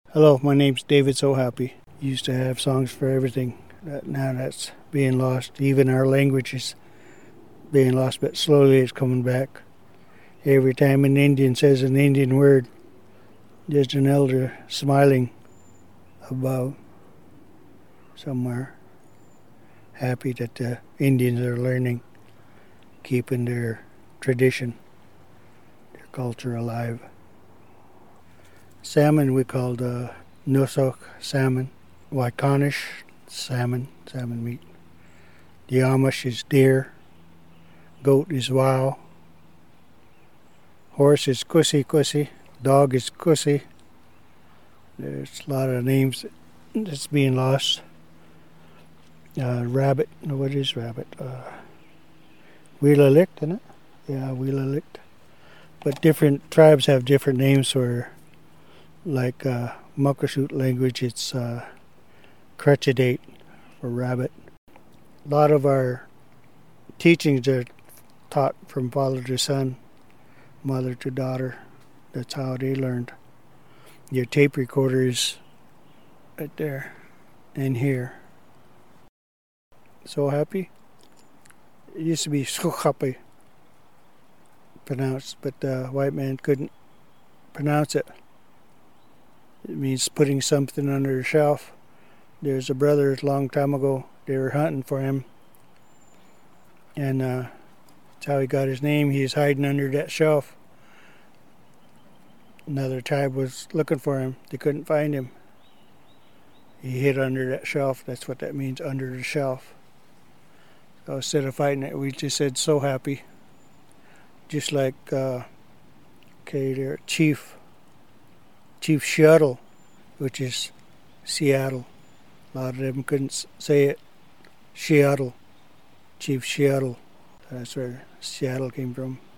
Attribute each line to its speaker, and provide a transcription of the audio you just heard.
Speaker 1: Hello, my name's David So Happy. Used to have songs for everything. Now that's being lost. Even our language is being lost, but slowly it's coming back. Every time an Indian says an Indian word, there's an elder smiling above somewhere, happy that the Indians are learning, keeping their tradition, their culture alive. Salmon we called Nusok salmon, Waikanish salmon meat. The Amish is deer, goat is wow, horse is kusi, dog is kusi. There's a lot of names that's being lost. Rabbit, what is rabbit? Weelalikt, isn't it? Yeah, Weelalikt. But different tribes have different names for, like Muckleshoot language, it's Crutchidate for rabbit. A lot of our teachings are taught from father to son, mother to daughter. That's how they learned. Your tape recorder is right there and here. So happy? It used to be so happy pronounced, but the white man couldn't pronounce it. It means putting something under a shelf. There's a brother a long time ago, they were hunting for him, and that's how he got his name. He was hiding under that shelf. Another tribe was looking for him. They couldn't find him. He hid under that shelf. That's what that means, under the shelf. So instead of fighting it, we just said so happy. Just like, there, Chief Shuttle, which is Seattle. A lot of them couldn't say it. Seattle, Chief Seattle. That's where Seattle came from.